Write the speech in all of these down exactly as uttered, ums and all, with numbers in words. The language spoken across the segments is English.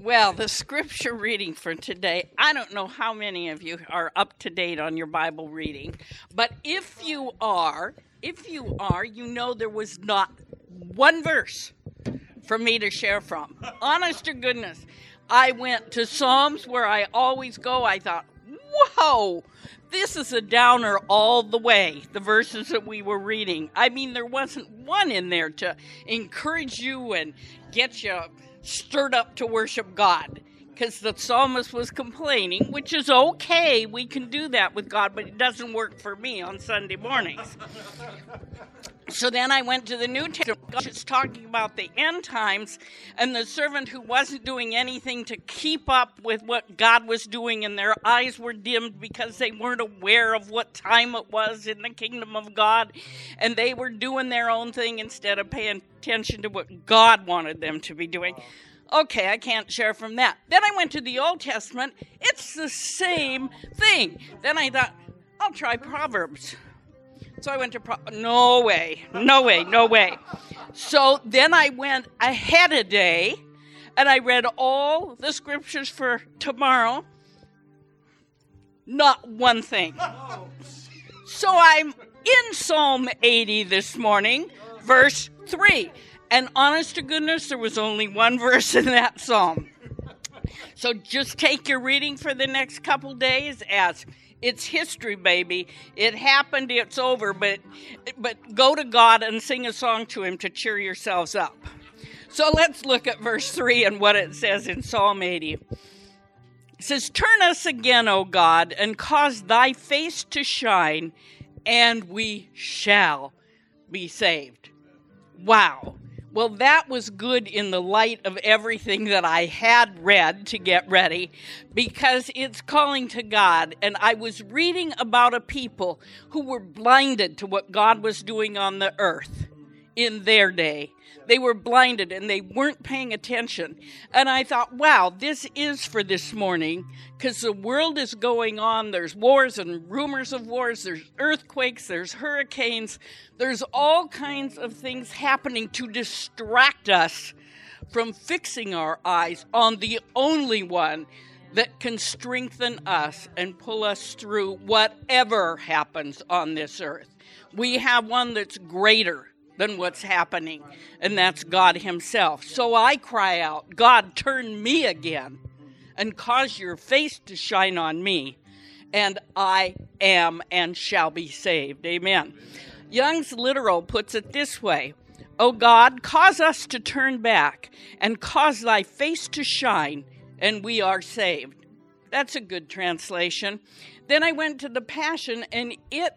Well, the scripture reading for today, I don't know how many of you are up to date on your Bible reading, but if you are, if you are, you know there was not one verse for me to share from. Honest to goodness, I went to Psalms where I always go. I thought, whoa, this is a downer all the way, the verses that we were reading. I mean, there wasn't one in there to encourage you and get you stirred up to worship God, because the psalmist was complaining, which is okay. We can do that with God, but it doesn't work for me on Sunday mornings. So then I went to the New Testament. God is talking about the end times and the servant who wasn't doing anything to keep up with what God was doing, and their eyes were dimmed because they weren't aware of what time it was in the kingdom of God, and they were doing their own thing instead of paying attention to what God wanted them to be doing. Okay, I can't share from that. Then I went to the Old Testament. It's the same thing. Then I thought, I'll try Proverbs. So I went to Pro- no way, no way, no way. So then I went ahead a day, and I read all the scriptures for tomorrow. Not one thing. So I'm in Psalm eighty this morning, verse three. And honest to goodness, there was only one verse in that psalm. So just take your reading for the next couple days as it's history, baby. It happened, it's over, but but go to God and sing a song to him to cheer yourselves up. So let's look at verse three and what it says in Psalm eighty. It says, "Turn us again, O God, and cause thy face to shine, and we shall be saved." Wow. Well, that was good in the light of everything that I had read to get ready, because it's calling to God. And I was reading about a people who were blinded to what God was doing on the earth in their day. They were blinded and they weren't paying attention. And I thought, wow, this is for this morning, because the world is going on. There's wars and rumors of wars. There's earthquakes. There's hurricanes. There's all kinds of things happening to distract us from fixing our eyes on the only one that can strengthen us and pull us through whatever happens on this earth. We have one that's greater than what's happening, and that's God himself. So I cry out, God, turn me again and cause your face to shine on me, and I am and shall be saved. Amen. Young's Literal puts it this way: "O God, cause us to turn back and cause thy face to shine, and we are saved." That's a good translation. Then I went to the Passion, and it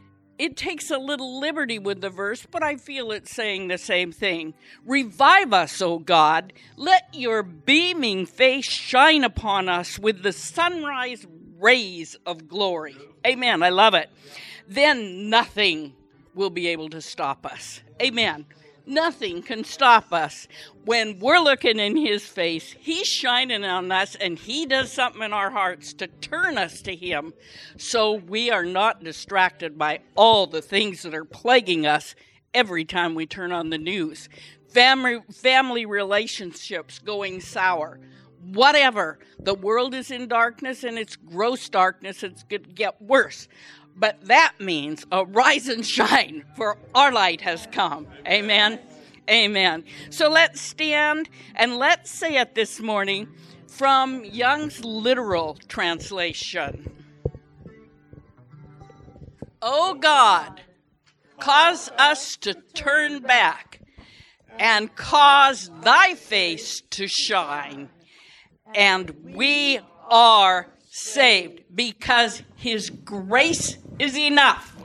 It takes a little liberty with the verse, but I feel it's saying the same thing. "Revive us, O God. Let your beaming face shine upon us with the sunrise rays of glory." Amen. I love it. "Then nothing will be able to stop us." Amen. Nothing can stop us. When we're looking in his face, he's shining on us, and he does something in our hearts to turn us to him, so we are not distracted by all the things that are plaguing us every time we turn on the news. Family, family relationships going sour. Whatever. The world is in darkness, and it's gross darkness. It's going to get worse. But that means a rise and shine, for our light has come. Amen. Amen. So let's stand and let's say it this morning from Young's Literal translation. "O God, cause us to turn back and cause thy face to shine, and we are saved, because his grace is enough."